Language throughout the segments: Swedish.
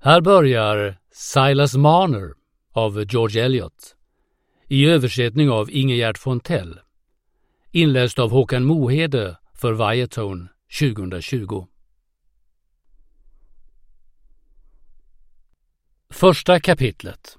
Här börjar Silas Marner av George Eliot i översättning av Ingegerd Fontell, inläst av Håkan Mohede för Viatone 2020. Första kapitlet.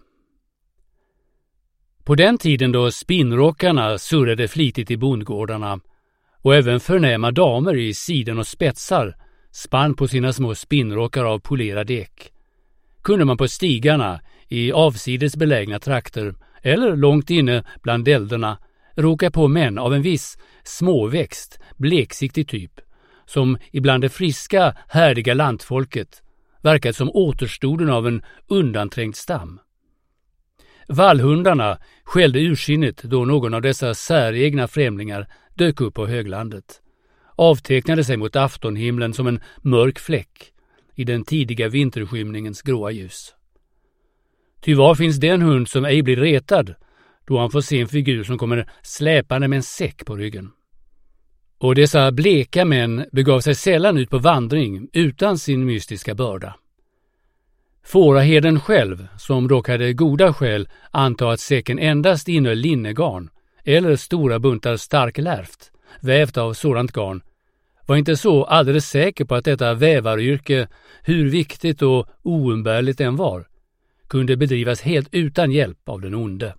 På den tiden då spinnrockarna surrade flitigt i bondgårdarna och även förnäma damer i siden och spetsar spann på sina små spinnrockar av polerad ek, kunde man på stigarna i avsides belägna trakter eller långt inne bland älderna råka på män av en viss småväxt, bleksiktig typ, som ibland det friska, härdiga lantfolket verkat som återstoden av en undanträngt stam. Vallhundarna skällde ursinnigt då någon av dessa säregna främlingar dök upp på höglandet, avtecknade sig mot aftonhimlen som en mörk fläck i den tidiga vinterskymningens gråa ljus. Ty var finns den hund som ej blir retad då han får se en figur som kommer släpande med en säck på ryggen? Och dessa bleka män begav sig sällan ut på vandring utan sin mystiska börda. Fåraherden själv, som dock hade goda skäl anta att säcken endast innehöll linnegarn eller stora buntar stark lärft, vävt av sådant garn, var inte så alldeles säker på att detta vävaryrke, hur viktigt och oumbärligt än var, kunde bedrivas helt utan hjälp av den onde.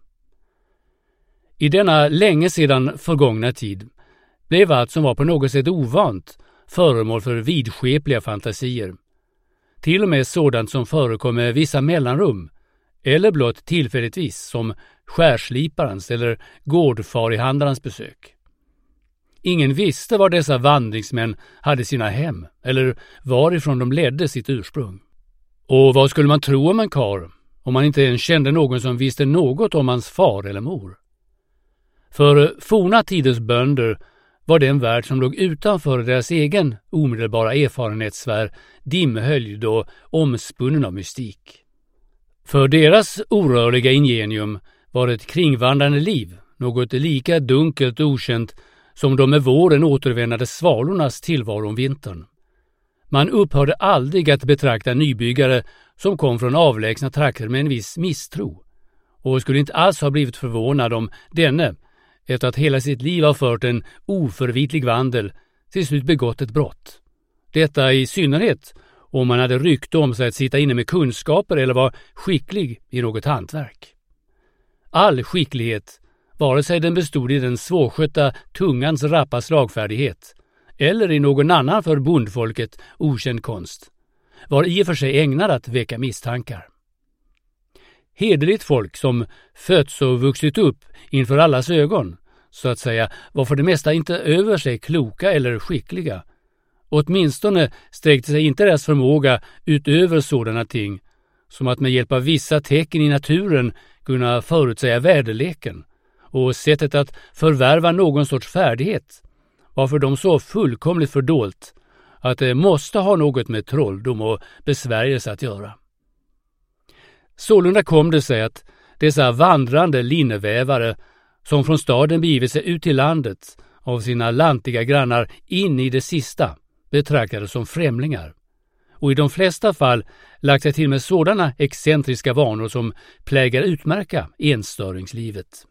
I denna länge sedan förgångna tid blev allt som var på något sätt ovant föremål för vidskepliga fantasier. Till och med sådant som förekom med vissa mellanrum, eller blott tillfälligtvis som skärsliparens eller gårdfarihandlarens besök. Ingen visste var dessa vandringsmän hade sina hem, eller varifrån de ledde sitt ursprung. Och vad skulle man tro om en karl, om man inte ens kände någon som visste något om hans far eller mor? För forna tiders bönder var den värld som låg utanför deras egen omedelbara erfarenhetssfär dimhöljd och omspunnen av mystik. För deras orörliga ingenium var ett kringvandrande liv något lika dunkelt och okänt som de med våren återvändade svalornas tillvaro om vintern. Man upphörde aldrig att betrakta nybyggare som kom från avlägsna trakter med en viss misstro, och skulle inte alls ha blivit förvånad om denne, efter att hela sitt liv har fört en oförvitlig vandel, till slut begått ett brott. Detta i synnerhet om man hade rykte om sig att sitta inne med kunskaper eller var skicklig i något hantverk. All skicklighet, vare sig den bestod i den svårskötta tungans rappa slagfärdighet eller i någon annan för bondfolket okänd konst, var i och för sig ägnad att väcka misstankar. Hederligt folk som fötts och vuxit upp inför allas ögon, så att säga, var för det mesta inte över sig kloka eller skickliga. Åtminstone sträckte sig inte deras förmåga utöver sådana ting som att med hjälp av vissa tecken i naturen kunna förutsäga väderleken och sättet att förvärva någon sorts färdighet, varför de så fullkomligt fördolt att det måste ha något med trolldom och besvärjelse att göra. Sålunda kom det sig att dessa vandrande linnevävare, som från staden begivit sig ut till landet av sina lantiga grannar in i det sista, betraktades som främlingar, och i de flesta fall lagt sig till med sådana excentriska vanor som plägar utmärka enstöringslivet.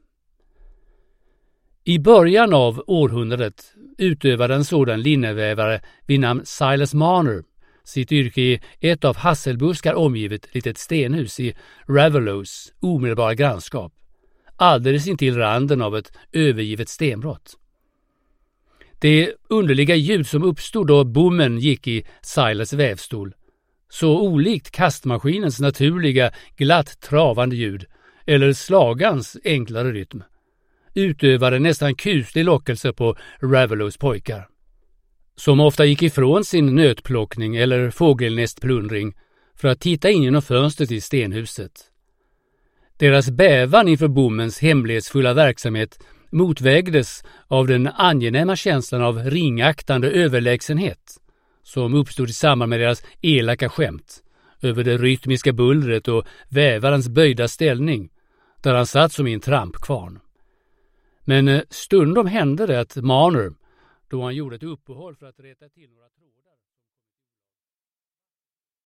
I början av århundradet utövade en sådan linnevävare vid namn Silas Marner sitt yrke i ett av hasselbuskar omgivet litet stenhus i Raveloes omedelbara grannskap, alldeles intill randen av ett övergivet stenbrott. Det underliga ljud som uppstod då bommen gick i Silas vävstol, så olikt kastmaskinens naturliga glatt travande ljud eller slagans enklare rytm, utövade nästan kuslig lockelse på Raveloes pojkar, som ofta gick ifrån sin nötplockning eller fågelnästplundring för att titta in genom fönstret i stenhuset. Deras bävan inför bommens hemlighetsfulla verksamhet motvägdes av den angenäma känslan av ringaktande överlägsenhet som uppstod i samband med deras elaka skämt över det rytmiska bullret och vävarens böjda ställning, där han satt som i en trampkvarn. Men stundom hände det att Marner, då han gjorde ett uppehåll för att rätta till några trådar,